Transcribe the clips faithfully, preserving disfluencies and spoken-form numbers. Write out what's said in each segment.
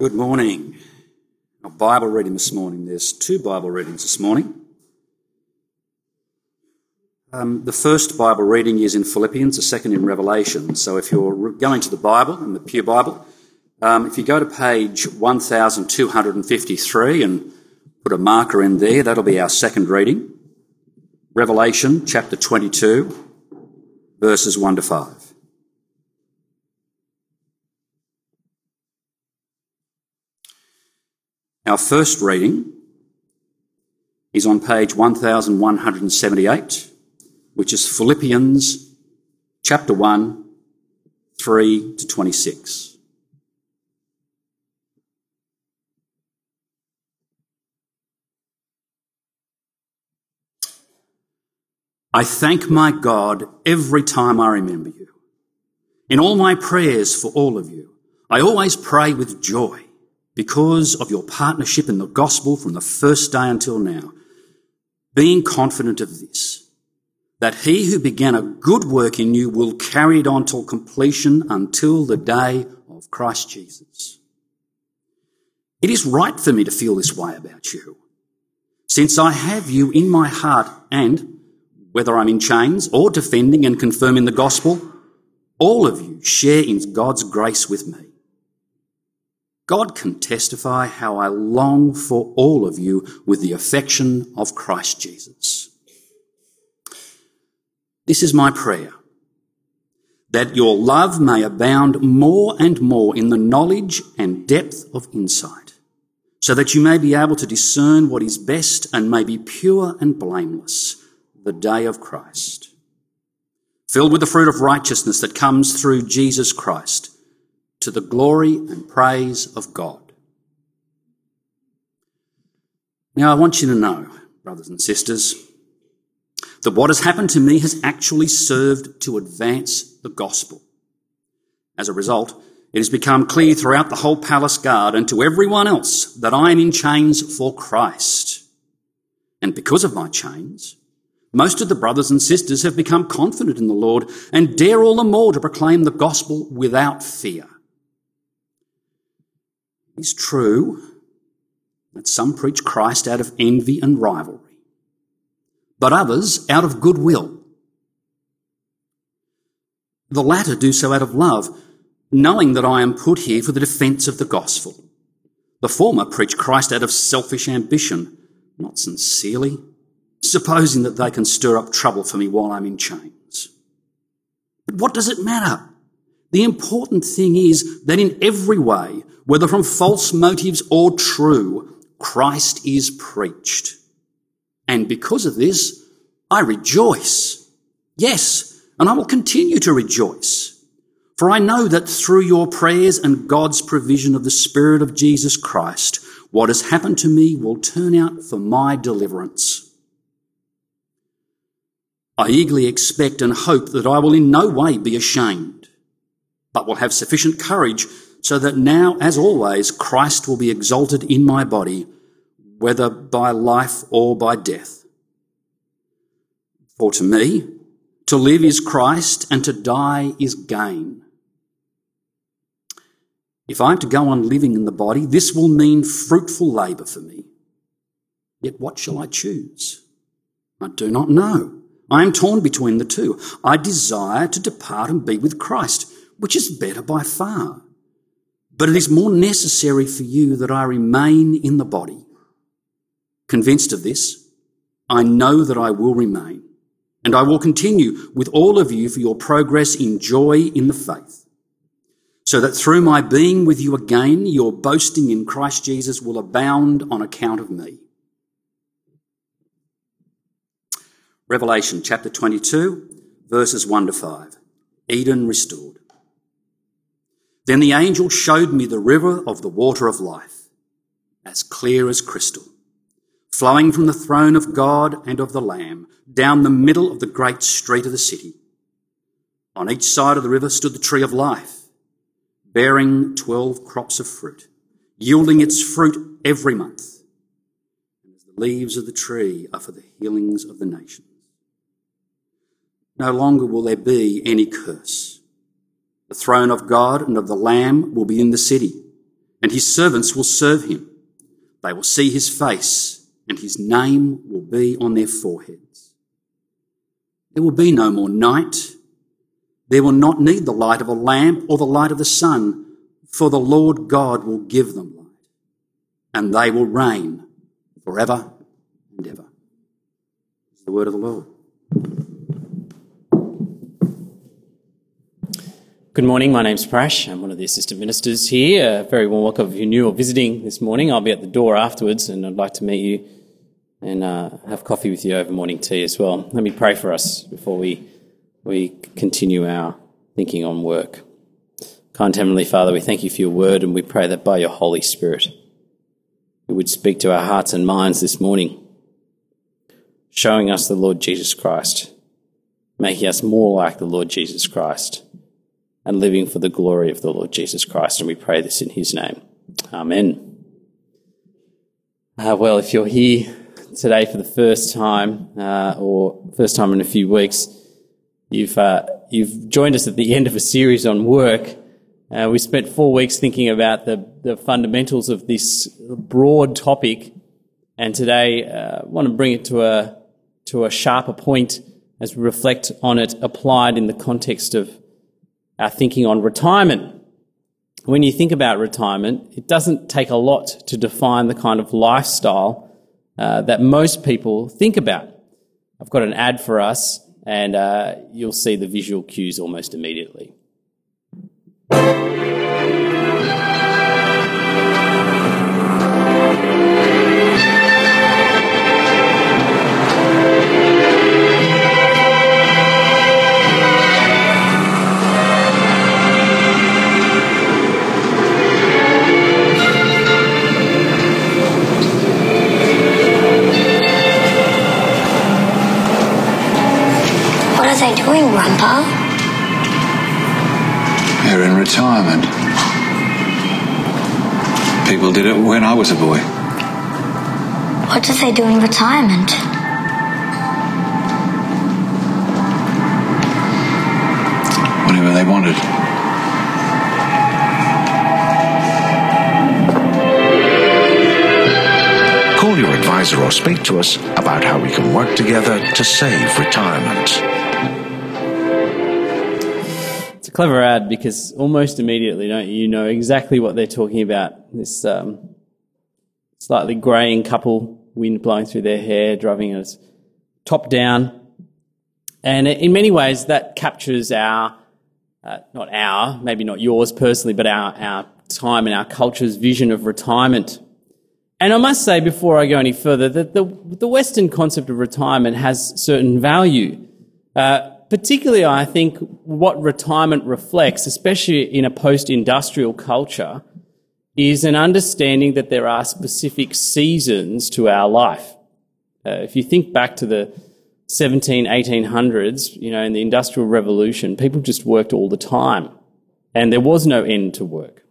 Good morning. Our Bible reading this morning. There's two Bible readings this morning. Um, the first Bible reading is in Philippians, the second in Revelation. So if you're going to the Bible, in the Pew Bible, um, if you go to page one thousand two hundred fifty-three and put a marker in there, that'll be our second reading. Revelation chapter twenty-two, verses one to five. Our first reading is on page one thousand one hundred seventy-eight, which is Philippians chapter one, three to twenty-six. I thank my God every time I remember you. In all my prayers for all of you, I always pray with joy, because of your partnership in the gospel from the first day until now, being confident of this, that he who began a good work in you will carry it on till completion until the day of Christ Jesus. It is right for me to feel this way about you, since I have you in my heart and, whether I'm in chains or defending and confirming the gospel, all of you share in God's grace with me. God can testify how I long for all of you with the affection of Christ Jesus. This is my prayer, that your love may abound more and more in the knowledge and depth of insight, so that you may be able to discern what is best and may be pure and blameless the day of Christ, filled with the fruit of righteousness that comes through Jesus Christ, to the glory and praise of God. Now, I want you to know, brothers and sisters, that what has happened to me has actually served to advance the gospel. As a result, it has become clear throughout the whole palace guard and to everyone else that I am in chains for Christ. And because of my chains, most of the brothers and sisters have become confident in the Lord and dare all the more to proclaim the gospel without fear. It is true that some preach Christ out of envy and rivalry, but others out of goodwill. The latter do so out of love, knowing that I am put here for the defence of the gospel. The former preach Christ out of selfish ambition, not sincerely, supposing that they can stir up trouble for me while I'm in chains. But what does it matter? The important thing is that in every way, whether from false motives or true, Christ is preached. And because of this, I rejoice. Yes, and I will continue to rejoice. For I know that through your prayers and God's provision of the Spirit of Jesus Christ, what has happened to me will turn out for my deliverance. I eagerly expect and hope that I will in no way be ashamed, but will have sufficient courage so that now, as always, Christ will be exalted in my body, whether by life or by death. For to me, to live is Christ and to die is gain. If I am to go on living in the body, this will mean fruitful labour for me. Yet what shall I choose? I do not know. I am torn between the two. I desire to depart and be with Christ, which is better by far. But it is more necessary for you that I remain in the body. Convinced of this, I know that I will remain, and I will continue with all of you for your progress in joy in the faith, so that through my being with you again, your boasting in Christ Jesus will abound on account of me. Revelation chapter twenty-two, verses one to five. Eden restored. Then the angel showed me the river of the water of life, as clear as crystal, flowing from the throne of God and of the Lamb, down the middle of the great street of the city. On each side of the river stood the tree of life, bearing twelve crops of fruit, yielding its fruit every month. And as the leaves of the tree are for the healings of the nations. No longer will there be any curse. The throne of God and of the Lamb will be in the city, and his servants will serve him. They will see his face, and his name will be on their foreheads. There will be no more night. They will not need the light of a lamp or the light of the sun, for the Lord God will give them light, and they will reign forever and ever. It's the word of the Lord. Good morning, my name's Prash. I'm one of the assistant ministers here. A very warm welcome if you're new or visiting this morning. I'll be at the door afterwards and I'd like to meet you and uh, have coffee with you over morning tea as well. Let me pray for us before we we continue our thinking on work. Kind Heavenly Father, we thank you for your word, and we pray that by your Holy Spirit you would speak to our hearts and minds this morning, showing us the Lord Jesus Christ, making us more like the Lord Jesus Christ, and living for the glory of the Lord Jesus Christ. And we pray this in his name. Amen. Uh, well, if you're here today for the first time, uh, or first time in a few weeks, you've uh, you've joined us at the end of a series on work. Uh, we spent four weeks thinking about the, the fundamentals of this broad topic, and today uh, I want to bring it to a to a sharper point as we reflect on it applied in the context of our thinking on retirement. When you think about retirement, it doesn't take a lot to define the kind of lifestyle uh, that most people think about. I've got an ad for us, and uh, you'll see the visual cues almost immediately. What are they doing, Grandpa? They're in retirement. People did it when I was a boy. What do they do in retirement? Whatever they wanted. Call your advisor or speak to us about how we can work together to save retirement. It's a clever ad because almost immediately, don't you, you know exactly what they're talking about. This um, slightly greying couple, wind blowing through their hair, driving us top down. And in many ways that captures our, uh, not our, maybe not yours personally, but our, our time and our culture's vision of retirement. And I must say, before I go any further, that the, the Western concept of retirement has certain value. Uh, particularly, I think, what retirement reflects, especially in a post-industrial culture, is an understanding that there are specific seasons to our life. Uh, if you think back to the seventeen, eighteen hundreds, you know, in the Industrial Revolution, people just worked all the time, and there was no end to work.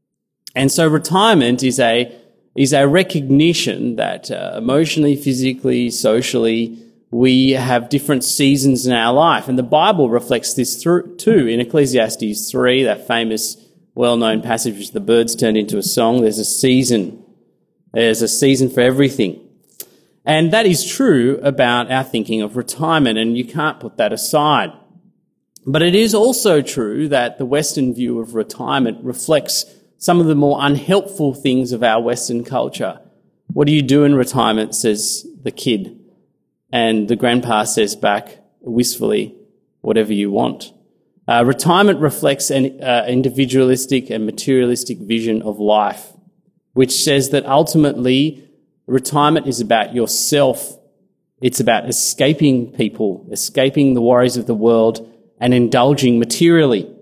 And so retirement is a is a recognition that uh, emotionally, physically, socially, we have different seasons in our life. And the Bible reflects this through, too. In Ecclesiastes three, that famous, well-known passage which the birds turned into a song, there's a season. There's a season for everything. And that is true about our thinking of retirement, and you can't put that aside. But it is also true that the Western view of retirement reflects some of the more unhelpful things of our Western culture. What do you do in retirement, says the kid. And the grandpa says back wistfully, whatever you want. Uh, retirement reflects an uh, individualistic and materialistic vision of life, which says that ultimately retirement is about yourself. It's about escaping people, escaping the worries of the world, and indulging materially.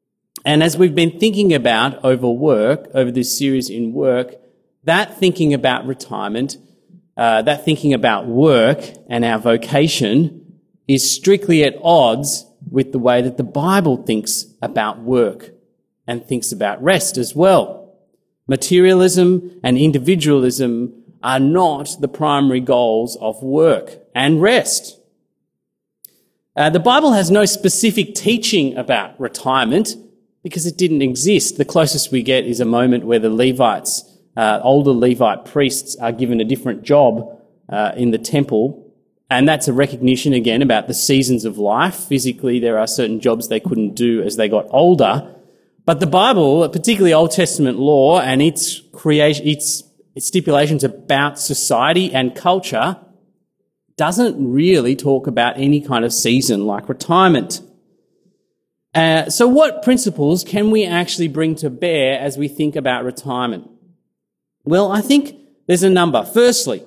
And as we've been thinking about over work, over this series in work, that thinking about retirement, uh, that thinking about work and our vocation is strictly at odds with the way that the Bible thinks about work and thinks about rest as well. Materialism and individualism are not the primary goals of work and rest. Uh, the Bible has no specific teaching about retirement, because it didn't exist. The closest we get is a moment where the Levites, uh, older Levite priests, are given a different job uh, in the temple, and that's a recognition again about the seasons of life. Physically, there are certain jobs they couldn't do as they got older. But the Bible, particularly Old Testament law and its creation, its, its stipulations about society and culture, doesn't really talk about any kind of season like retirement. Uh, so what principles can we actually bring to bear as we think about retirement? Well, I think there's a number. Firstly,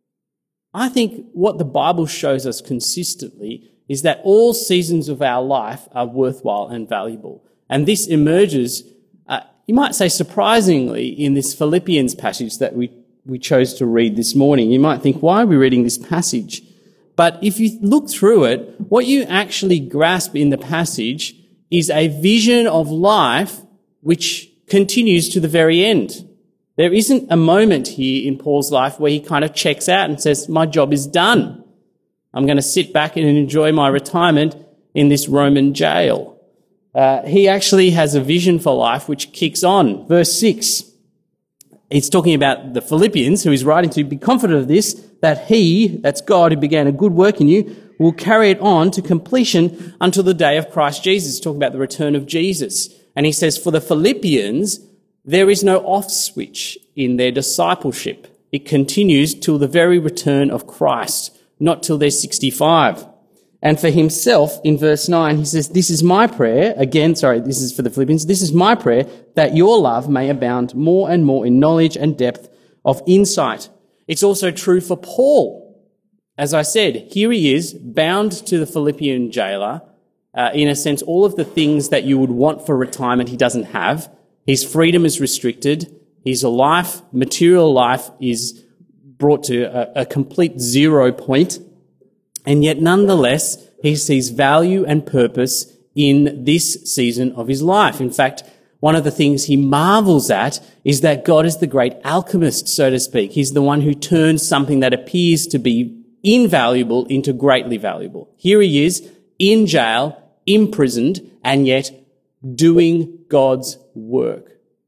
I think what the Bible shows us consistently is that all seasons of our life are worthwhile and valuable. And this emerges, uh, you might say surprisingly, in this Philippians passage that we, we chose to read this morning. You might think, why are we reading this passage? But if you look through it, what you actually grasp in the passage is a vision of life which continues to the very end. There isn't a moment here in Paul's life where he kind of checks out and says, my job is done. I'm going to sit back and enjoy my retirement in this Roman jail. Uh, he actually has a vision for life which kicks on. Verse six, he's talking about the Philippians, who he's writing to, be confident of this, that he, that's God, who began a good work in you, will carry it on to completion until the day of Christ Jesus. Talking about the return of Jesus. And he says, for the Philippians, there is no off switch in their discipleship. It continues till the very return of Christ, not till they're sixty-five. And for himself, in verse nine, he says, this is my prayer, again, sorry, this is for the Philippians, this is my prayer, that your love may abound more and more in knowledge and depth of insight. It's also true for Paul. As I said, here he is, bound to the Philippian jailer. Uh, in a sense, all of the things that you would want for retirement he doesn't have. His freedom is restricted. His life, material life, is brought to a, a complete zero point. And yet, nonetheless, he sees value and purpose in this season of his life. In fact, one of the things he marvels at is that God is the great alchemist, so to speak. He's the one who turns something that appears to be invaluable into greatly valuable. Here he is, in jail, imprisoned, and yet doing God's work.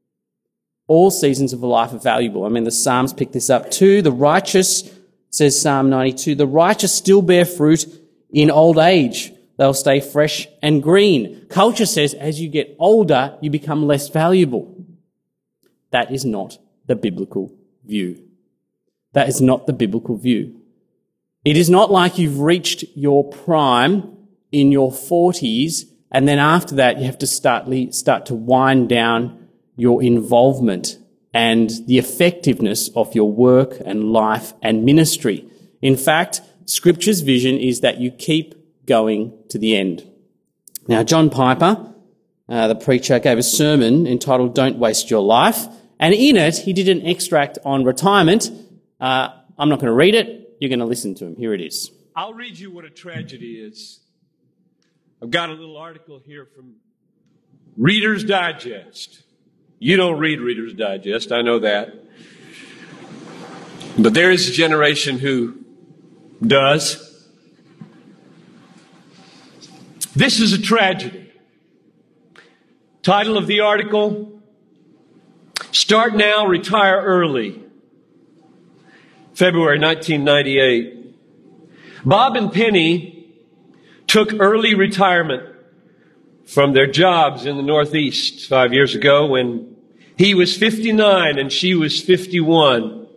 All seasons of life are valuable. I mean, the Psalms pick this up too. The righteous, says Psalm ninety-two, the righteous still bear fruit in old age. They'll stay fresh and green. Culture says as you get older, you become less valuable. That is not the biblical view. That is not the biblical view. It is not like you've reached your prime in your forties and then after that you have to start, start to wind down your involvement and the effectiveness of your work and life and ministry. In fact, Scripture's vision is that you keep going to the end. Now, John Piper, uh, the preacher, gave a sermon entitled Don't Waste Your Life, and in it he did an extract on retirement. Uh, I'm not going to read it. You're going to listen to him. Here it is. I'll read you what a tragedy is. I've got a little article here from Reader's Digest. You don't read Reader's Digest, I know that. But there is a generation who does. This is a tragedy. Title of the article, Start Now, Retire Early. February nineteen ninety-eight. Bob and Penny took early retirement from their jobs in the Northeast five years ago when he was fifty-nine and she was fifty-one.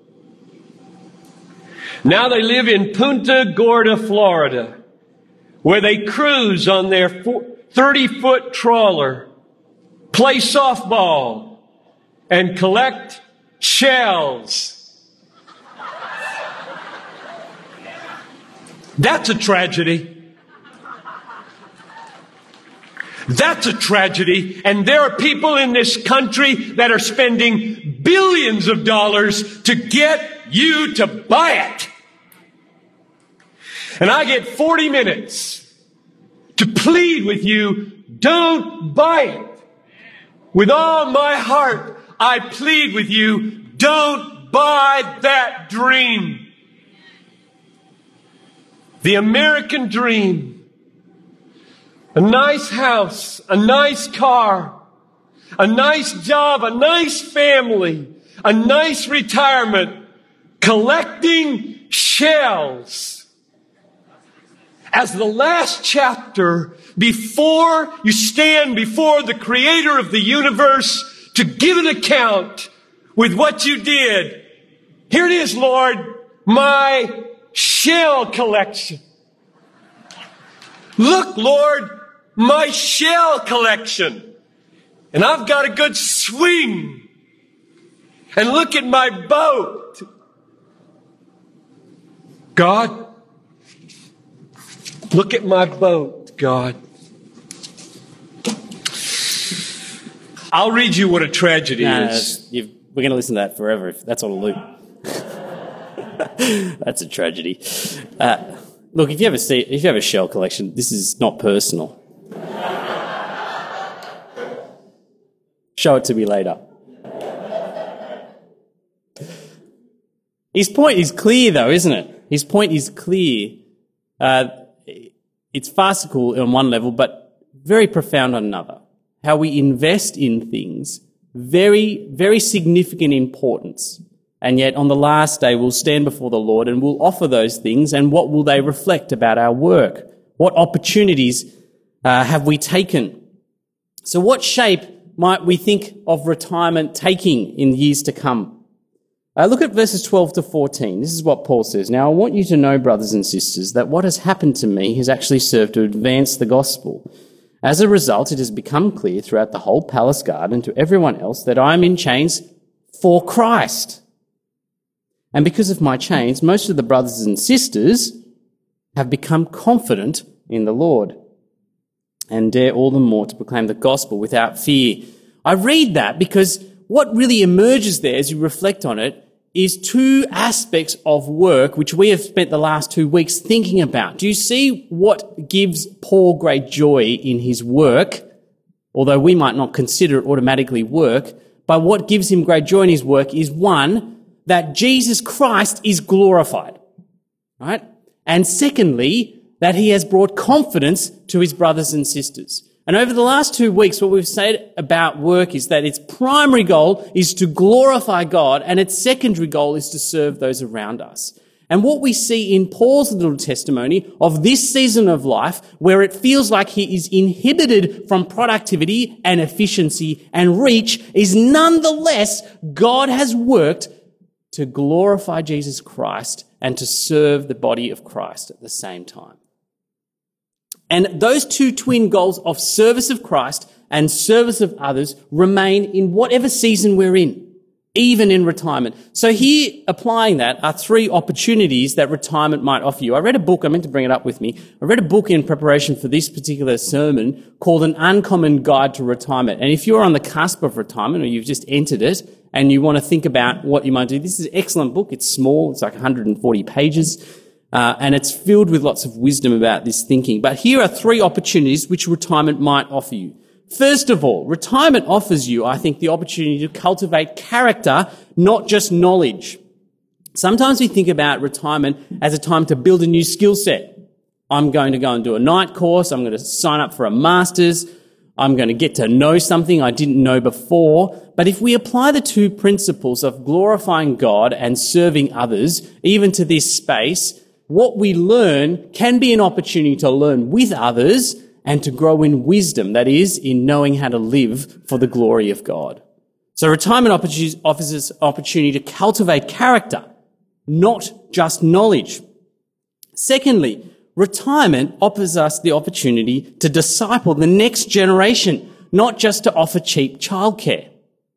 Now they live in Punta Gorda, Florida, where they cruise on their thirty-foot trawler, play softball, and collect shells. That's a tragedy. That's a tragedy. And there are people in this country that are spending billions of dollars to get you to buy it. And I get forty minutes to plead with you, don't buy it. With all my heart, I plead with you, don't buy that dream. The American dream. A nice house, a nice car, a nice job, a nice family, a nice retirement, collecting shells as the last chapter before you stand before the creator of the universe to give an account with what you did. Here it is, Lord, my shell collection. Look, Lord, my shell collection. And I've got a good swing. And look at my boat. God, look at my boat, God. I'll read you what a tragedy No, is. you've, we're going to listen to that forever if that's on a loop. That's a tragedy. Uh, look, if you have a sea, if you have a shell collection, this is not personal. Show it to me later. His point is clear, though, isn't it? His point is clear. Uh, it's farcical on one level, but very profound on another. How we invest in things, very, very significant importance. And yet on the last day, we'll stand before the Lord and we'll offer those things. And what will they reflect about our work? What opportunities uh, have we taken? So what shape might we think of retirement taking in years to come? Uh, look at verses twelve to fourteen. This is what Paul says. Now, I want you to know, brothers and sisters, that what has happened to me has actually served to advance the gospel. As a result, it has become clear throughout the whole palace guard and to everyone else that I am in chains for Christ. And because of my chains, most of the brothers and sisters have become confident in the Lord and dare all the more to proclaim the gospel without fear. I read that because what really emerges there as you reflect on it is two aspects of work which we have spent the last two weeks thinking about. Do you see what gives Paul great joy in his work, although we might not consider it automatically work, but what gives him great joy in his work is, one, that Jesus Christ is glorified, right? And secondly, that he has brought confidence to his brothers and sisters. And over the last two weeks, what we've said about work is that its primary goal is to glorify God and its secondary goal is to serve those around us. And what we see in Paul's little testimony of this season of life, where it feels like he is inhibited from productivity and efficiency and reach, is nonetheless God has worked to glorify Jesus Christ and to serve the body of Christ at the same time. And those two twin goals of service of Christ and service of others remain in whatever season we're in, even in retirement. So here, applying that, are three opportunities that retirement might offer you. I read a book, I meant to bring it up with me. I read a book in preparation for this particular sermon called An Uncommon Guide to Retirement. And if you're on the cusp of retirement or you've just entered it and you want to think about what you might do, this is an excellent book. It's small. It's like one hundred forty pages. Uh, and it's filled with lots of wisdom about this thinking. But here are three opportunities which retirement might offer you. First of all, retirement offers you, I think, the opportunity to cultivate character, not just knowledge. Sometimes we think about retirement as a time to build a new skill set. I'm going to go and do a night course. I'm going to sign up for a master's. I'm going to get to know something I didn't know before. But if we apply the two principles of glorifying God and serving others, even to this space, what we learn can be an opportunity to learn with others and to grow in wisdom, that is, in knowing how to live for the glory of God. So retirement offers us opportunity to cultivate character, not just knowledge. Secondly, retirement offers us the opportunity to disciple the next generation, not just to offer cheap childcare.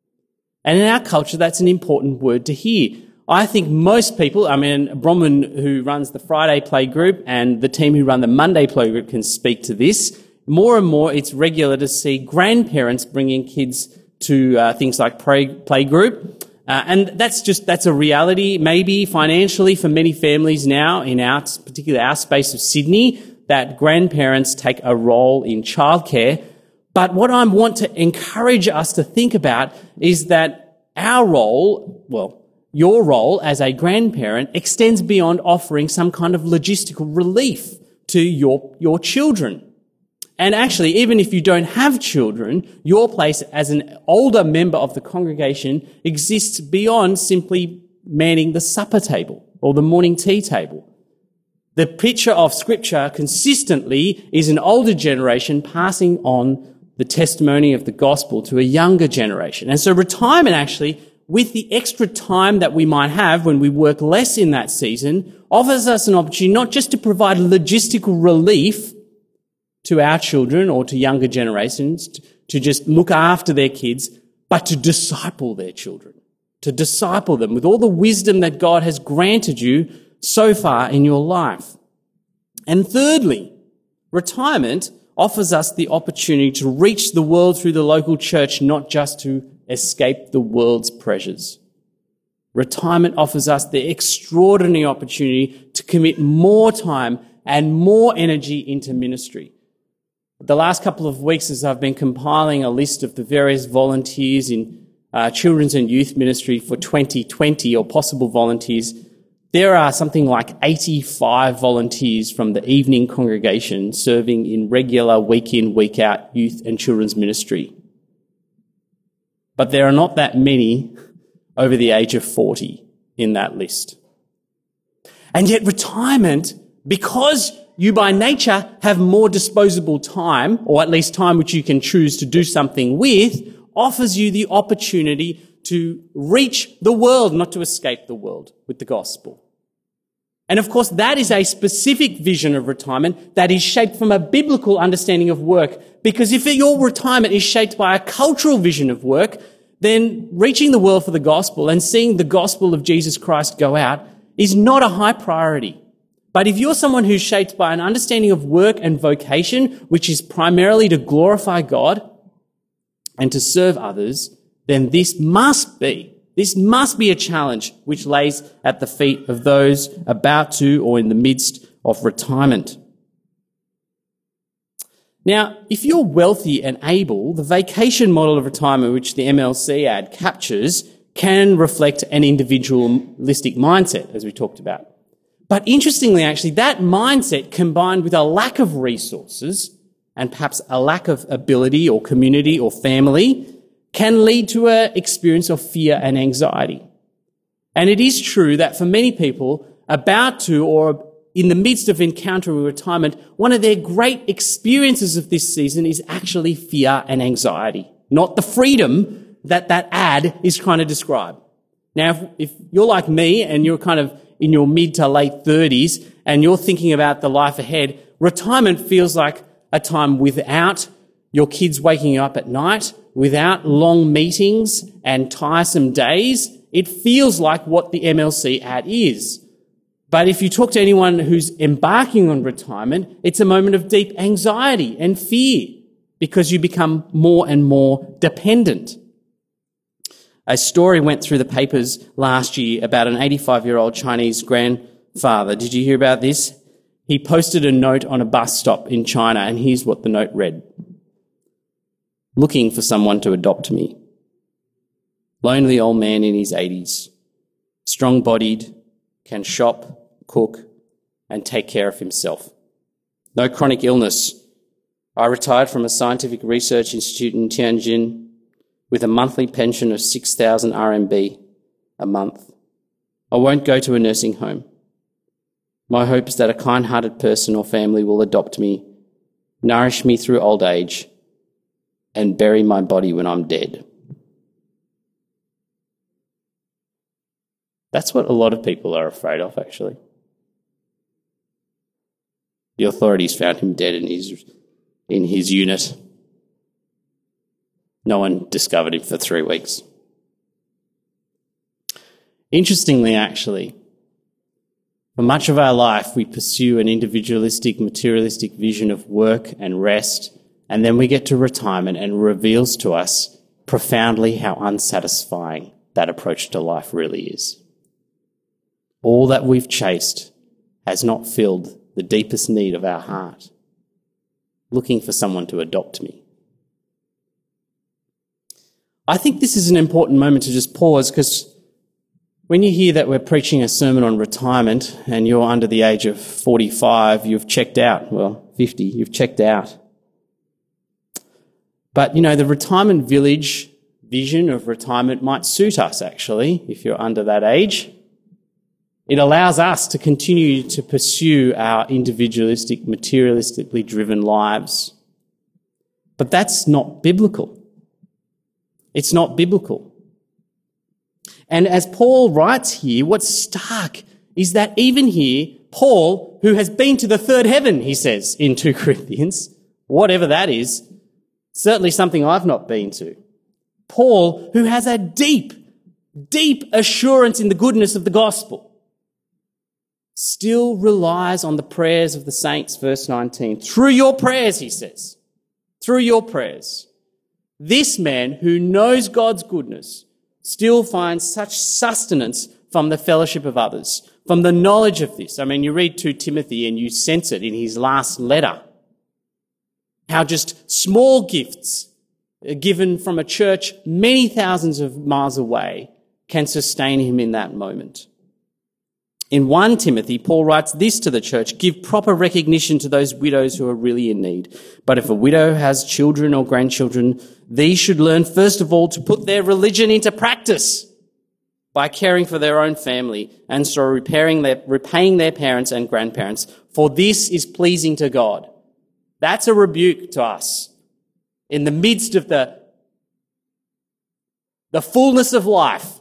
And in our culture, that's an important word to hear. I think most people, I mean, Bronwyn, who runs the Friday play group, and the team who run the Monday play group can speak to this. More and more, it's regular to see grandparents bringing kids to uh, things like play, play group. Uh, and that's just, that's a reality, maybe financially for many families now in our, particularly our space of Sydney, that grandparents take a role in childcare. But what I want to encourage us to think about is that our role, well, your role as a grandparent extends beyond offering some kind of logistical relief to your, your children. And actually, even if you don't have children, your place as an older member of the congregation exists beyond simply manning the supper table or the morning tea table. The picture of Scripture consistently is an older generation passing on the testimony of the gospel to a younger generation. And so retirement actually, with the extra time that we might have when we work less in that season, offers us an opportunity not just to provide logistical relief to our children or to younger generations, to just look after their kids, but to disciple their children, to disciple them with all the wisdom that God has granted you so far in your life. And thirdly, retirement offers us the opportunity to reach the world through the local church, not just to escape the world's pressures. Retirement offers us the extraordinary opportunity to commit more time and more energy into ministry. The last couple of weeks, as I've been compiling a list of the various volunteers in uh, children's and youth ministry for twenty twenty, or possible volunteers, there are something like eighty-five volunteers from the evening congregation serving in regular week in, week out youth and children's ministry. But there are not that many over the age of forty in that list. And yet retirement, because you by nature have more disposable time, or at least time which you can choose to do something with, offers you the opportunity to reach the world, not to escape the world with the gospel. And of course, that is a specific vision of retirement that is shaped from a biblical understanding of work. Because if your retirement is shaped by a cultural vision of work, then reaching the world for the gospel and seeing the gospel of Jesus Christ go out is not a high priority. But if you're someone who's shaped by an understanding of work and vocation, which is primarily to glorify God and to serve others, then this must be, this must be a challenge which lays at the feet of those about to or in the midst of retirement. Now, if you're wealthy and able, the vacation model of retirement, which the M L C ad captures, can reflect an individualistic mindset, as we talked about. But interestingly, actually, that mindset combined with a lack of resources and perhaps a lack of ability or community or family can lead to an experience of fear and anxiety. And it is true that for many people about to or in the midst of encountering retirement, one of their great experiences of this season is actually fear and anxiety, not the freedom that that ad is trying to describe. Now, if, if you're like me and you're kind of in your mid to late thirties and you're thinking about the life ahead, retirement feels like a time without your kids waking up at night, without long meetings and tiresome days. It feels like what the M L C ad is. But if you talk to anyone who's embarking on retirement, it's a moment of deep anxiety and fear because you become more and more dependent. A story went through the papers last year about an eighty-five-year-old Chinese grandfather. Did you hear about this? He posted a note on a bus stop in China, and here's what the note read. Looking for someone to adopt me. Lonely old man in his eighties. Strong-bodied, can shop, cook, and take care of himself. No chronic illness. I retired from a scientific research institute in Tianjin with a monthly pension of six thousand R M B a month. I won't go to a nursing home. My hope is that a kind-hearted person or family will adopt me, nourish me through old age, and bury my body when I'm dead. That's what a lot of people are afraid of, actually. The authorities found him dead in his, in his unit. No one discovered him for three weeks. Interestingly, actually, for much of our life, we pursue an individualistic, materialistic vision of work and rest, and then we get to retirement and it reveals to us profoundly how unsatisfying that approach to life really is. All that we've chased has not filled the deepest need of our heart, looking for someone to adopt me. I think this is an important moment to just pause, because when you hear that we're preaching a sermon on retirement and you're under the age of forty-five, you've checked out. Well, fifty, you've checked out. But, you know, the retirement village vision of retirement might suit us, actually, if you're under that age. It allows us to continue to pursue our individualistic, materialistically driven lives. But that's not biblical. It's not biblical. And as Paul writes here, what's stark is that even here, Paul, who has been to the third heaven, he says in two Corinthians, whatever that is, certainly something I've not been to. Paul, who has a deep, deep assurance in the goodness of the gospel, still relies on the prayers of the saints, verse nineteen. Through your prayers, he says, through your prayers, this man who knows God's goodness still finds such sustenance from the fellowship of others, from the knowledge of this. I mean, you read Second Timothy and you sense it in his last letter, how just small gifts given from a church many thousands of miles away can sustain him in that moment. In First Timothy, Paul writes this to the church: give proper recognition to those widows who are really in need. But if a widow has children or grandchildren, these should learn first of all to put their religion into practice by caring for their own family and so repairing their, repaying their parents and grandparents, for this is pleasing to God. That's a rebuke to us. In the midst of the, the fullness of life,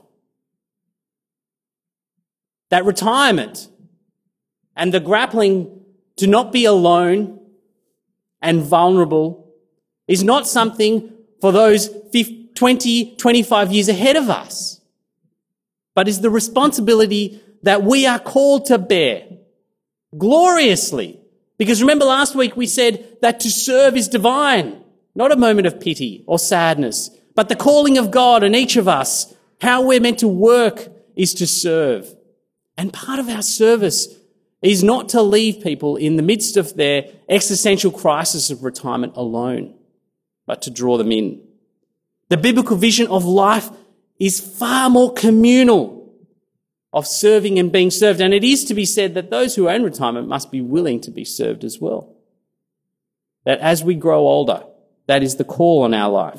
that retirement and the grappling to not be alone and vulnerable is not something for those twenty, twenty-five years ahead of us, but is the responsibility that we are called to bear gloriously. Because remember last week we said that to serve is divine, not a moment of pity or sadness, but the calling of God on each of us, how we're meant to work is to serve. And part of our service is not to leave people in the midst of their existential crisis of retirement alone, but to draw them in. The biblical vision of life is far more communal, of serving and being served. And it is to be said that those who are in retirement must be willing to be served as well. That as we grow older, that is the call on our life.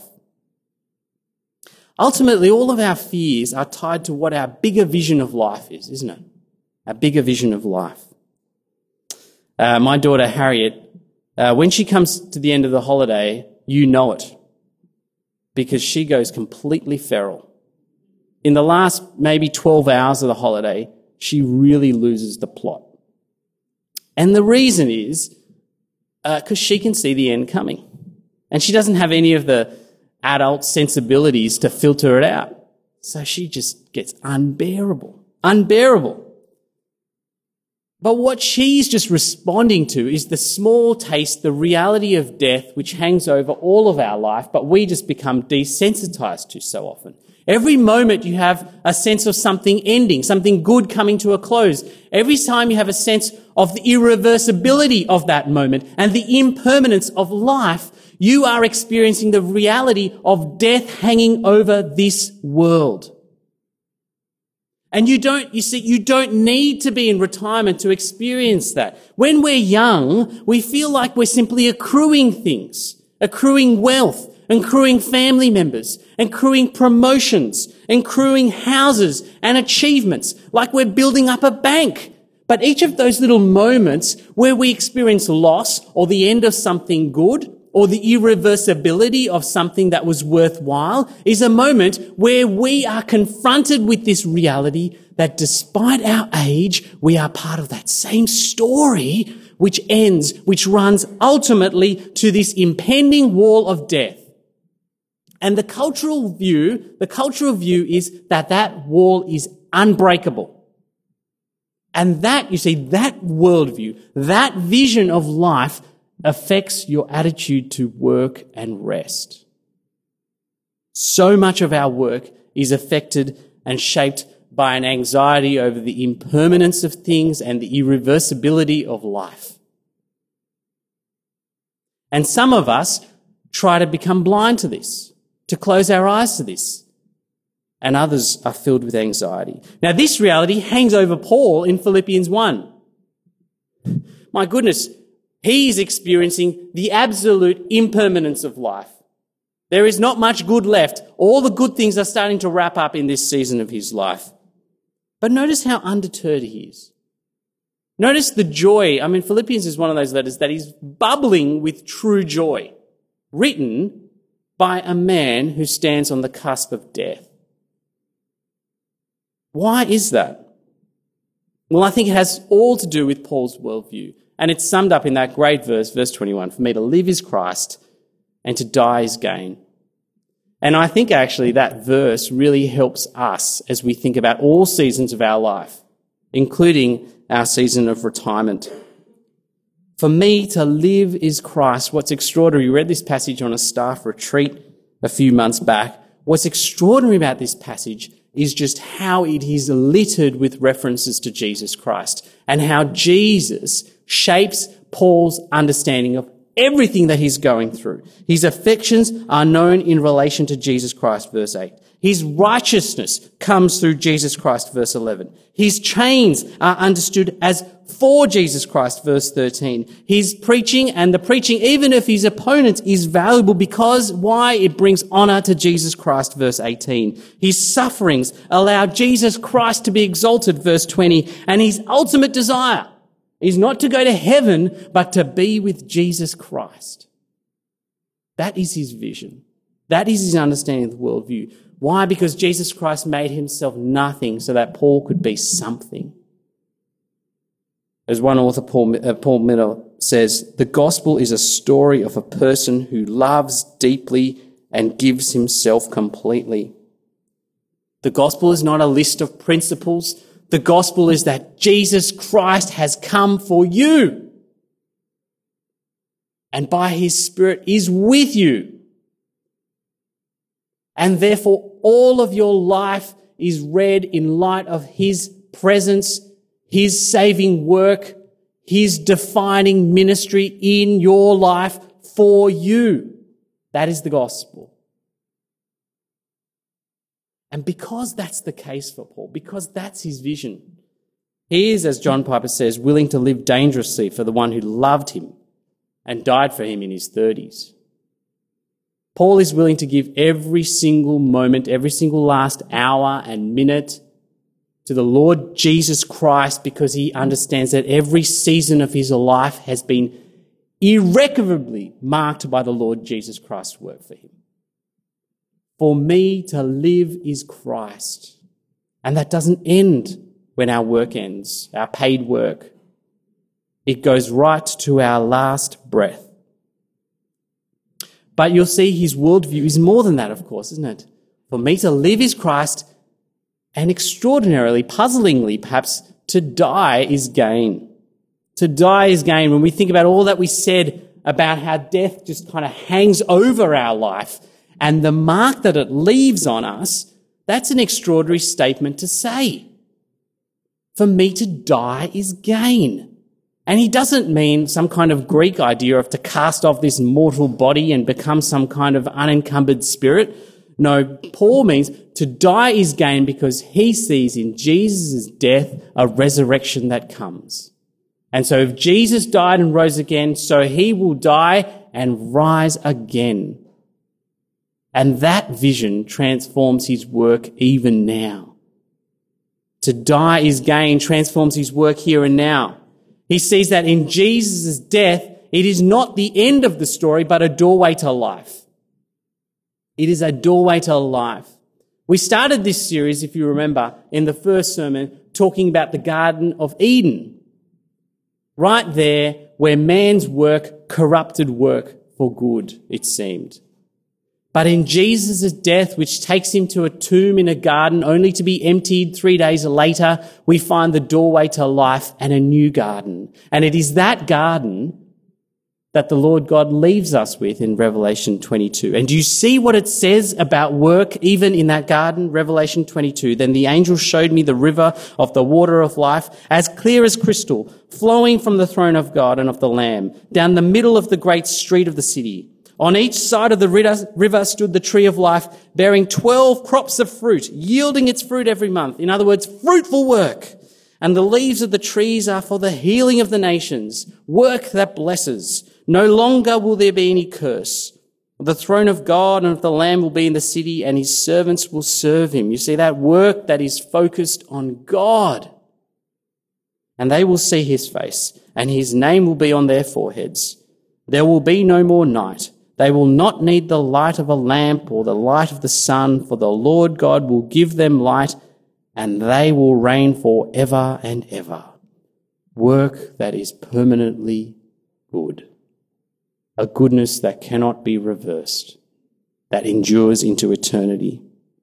Ultimately, all of our fears are tied to what our bigger vision of life is, isn't it? Our bigger vision of life. Uh, my daughter, Harriet, uh, when she comes to the end of the holiday, you know it, because she goes completely feral. In the last maybe twelve hours of the holiday, she really loses the plot. And the reason is because uh, she can see the end coming. And she doesn't have any of the adult sensibilities to filter it out. So she just gets unbearable, unbearable. But what she's just responding to is the small taste, the reality of death, which hangs over all of our life, but we just become desensitized to so often. Every moment you have a sense of something ending, something good coming to a close. Every time you have a sense of the irreversibility of that moment and the impermanence of life, you are experiencing the reality of death hanging over this world. And you don't, you see, you don't need to be in retirement to experience that. When we're young, we feel like we're simply accruing things, accruing wealth, accruing family members, accruing promotions, accruing houses and achievements, like we're building up a bank. But each of those little moments where we experience loss or the end of something good or the irreversibility of something that was worthwhile is a moment where we are confronted with this reality that despite our age, we are part of that same story which ends, which runs ultimately to this impending wall of death. And the cultural view, the cultural view is that that wall is unbreakable. And that, you see, that worldview, that vision of life affects your attitude to work and rest. So much of our work is affected and shaped by an anxiety over the impermanence of things and the irreversibility of life. And some of us try to become blind to this, to close our eyes to this, and others are filled with anxiety. Now, this reality hangs over Paul in Philippians one. My goodness, he's experiencing the absolute impermanence of life. There is not much good left. All the good things are starting to wrap up in this season of his life. But notice how undeterred he is. Notice the joy. I mean, Philippians is one of those letters that is bubbling with true joy, written by a man who stands on the cusp of death. Why is that? Well, I think it has all to do with Paul's worldview. And it's summed up in that great verse, verse twenty-one, for me to live is Christ and to die is gain. And I think actually that verse really helps us as we think about all seasons of our life, including our season of retirement. For me to live is Christ. What's extraordinary, we read this passage on a staff retreat a few months back. What's extraordinary about this passage is just how it is littered with references to Jesus Christ and how Jesus shapes Paul's understanding of everything that he's going through. His affections are known in relation to Jesus Christ, verse eight. His righteousness comes through Jesus Christ, verse eleven. His chains are understood as for Jesus Christ, verse thirteen. His preaching and the preaching, even of his opponents, is valuable because why? It brings honor to Jesus Christ, verse eighteen. His sufferings allow Jesus Christ to be exalted, verse twenty. And his ultimate desire is not to go to heaven, but to be with Jesus Christ. That is his vision. That is his understanding of the worldview. Why? Because Jesus Christ made himself nothing so that Paul could be something. As one author, Paul, uh, Paul Miller, says, the gospel is a story of a person who loves deeply and gives himself completely. The gospel is not a list of principles. The gospel is that Jesus Christ has come for you and by his Spirit is with you. And therefore all of your life is read in light of his presence, his saving work, his defining ministry in your life for you. That is the gospel. And because that's the case for Paul, because that's his vision, he is, as John Piper says, willing to live dangerously for the one who loved him and died for him in his thirties. Paul is willing to give every single moment, every single last hour and minute to the Lord Jesus Christ because he understands that every season of his life has been irrecoverably marked by the Lord Jesus Christ's work for him. For me to live is Christ. And that doesn't end when our work ends, our paid work. It goes right to our last breath. But you'll see his worldview is more than that, of course, isn't it? For me to live is Christ, and extraordinarily, puzzlingly perhaps, to die is gain. To die is gain. When we think about all that we said about how death just kind of hangs over our life and the mark that it leaves on us, that's an extraordinary statement to say. For me to die is gain. And he doesn't mean some kind of Greek idea of to cast off this mortal body and become some kind of unencumbered spirit. No, Paul means to die is gain because he sees in Jesus' death a resurrection that comes. And so if Jesus died and rose again, so he will die and rise again. And that vision transforms his work even now. To die is gain transforms his work here and now. He sees that in Jesus' death, it is not the end of the story, but a doorway to life. It is a doorway to life. We started this series, if you remember, in the first sermon, talking about the Garden of Eden. Right there where man's work corrupted work for good, it seemed. But in Jesus' death, which takes him to a tomb in a garden only to be emptied three days later, we find the doorway to life and a new garden. And it is that garden that the Lord God leaves us with in Revelation twenty-two. And do you see what it says about work even in that garden? Revelation twenty-two. Then the angel showed me the river of the water of life, as clear as crystal, flowing from the throne of God and of the Lamb, down the middle of the great street of the city. On each side of the river stood the tree of life, bearing twelve crops of fruit, yielding its fruit every month. In other words, fruitful work. And the leaves of the trees are for the healing of the nations, work that blesses. No longer will there be any curse. The throne of God and of the Lamb will be in the city, and his servants will serve him. You see, that work that is focused on God. And they will see his face, and his name will be on their foreheads. There will be no more night. They will not need the light of a lamp or the light of the sun, for the Lord God will give them light, and they will reign forever and ever. Work that is permanently good. A goodness that cannot be reversed, that endures into eternity.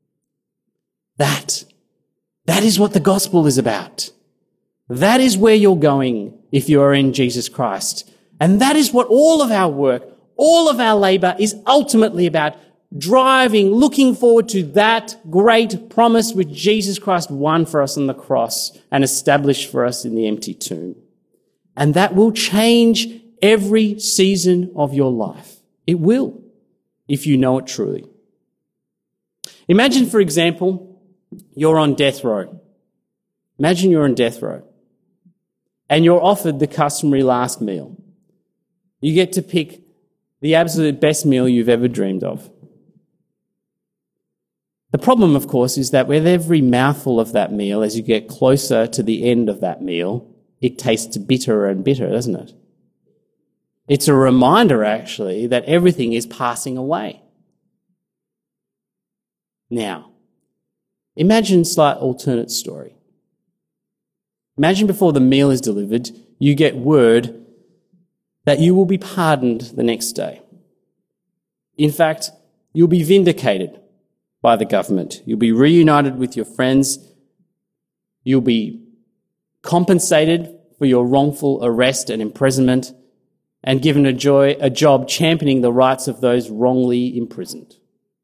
That, that is what the gospel is about. That is where you're going if you are in Jesus Christ. And that is what all of our work, all of our labour is ultimately about, driving, looking forward to that great promise which Jesus Christ won for us on the cross and established for us in the empty tomb. And that will change every season of your life. It will, if you know it truly. Imagine, for example, you're on death row. Imagine you're on death row and you're offered the customary last meal. You get to pick the absolute best meal you've ever dreamed of. The problem, of course, is that with every mouthful of that meal, as you get closer to the end of that meal, it tastes bitter and bitter, doesn't it? It's a reminder, actually, that everything is passing away. Now, imagine a slight alternate story. Imagine before the meal is delivered, you get word that you will be pardoned the next day. In fact, you'll be vindicated by the government. You'll be reunited with your friends. You'll be compensated for your wrongful arrest and imprisonment, and given a, joy, a job championing the rights of those wrongly imprisoned.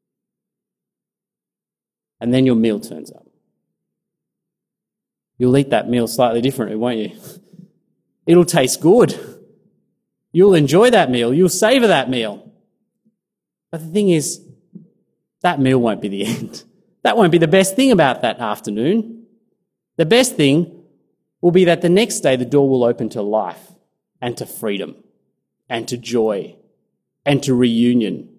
And then your meal turns up. You'll eat that meal slightly differently, won't you? It'll taste good. You'll enjoy that meal. You'll savour that meal. But the thing is, that meal won't be the end. That won't be the best thing about that afternoon. The best thing will be that the next day the door will open to life and to freedom and to joy and to reunion.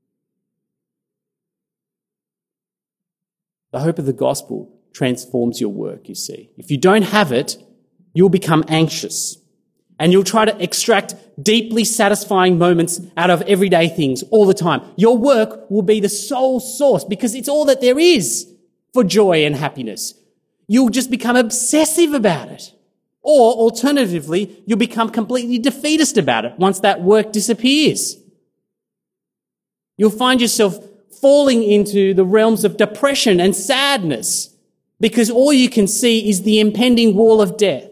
The hope of the gospel transforms your work, you see. If you don't have it, you'll become anxious and you'll try to extract deeply satisfying moments out of everyday things all the time. Your work will be the sole source because it's all that there is for joy and happiness. You'll just become obsessive about it. Or alternatively, you'll become completely defeatist about it once that work disappears. You'll find yourself falling into the realms of depression and sadness because all you can see is the impending wall of death.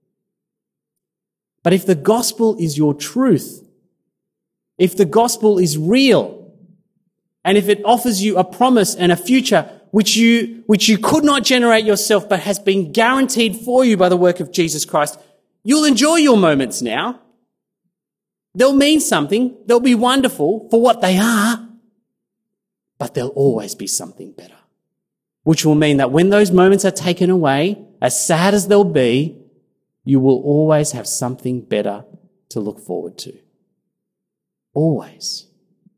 But if the gospel is your truth, if the gospel is real, and if it offers you a promise and a future which you, which you could not generate yourself but has been guaranteed for you by the work of Jesus Christ, you'll enjoy your moments now. They'll mean something. They'll be wonderful for what they are, but there'll always be something better, which will mean that when those moments are taken away, as sad as they'll be, you will always have something better to look forward to. Always.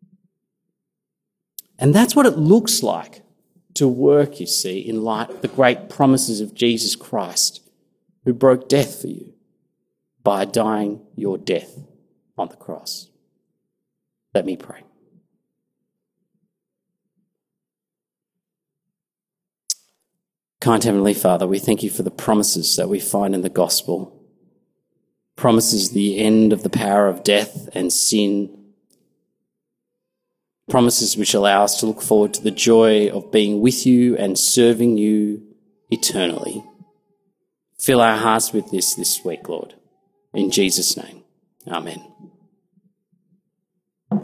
And that's what it looks like to work, you see, in light of the great promises of Jesus Christ, who broke death for you by dying your death on the cross. Let me pray. Kind Heavenly Father, we thank you for the promises that we find in the gospel. Promises the end of the power of death and sin. Promises which allow us to look forward to the joy of being with you and serving you eternally. Fill our hearts with this this week, Lord. In Jesus' name, amen.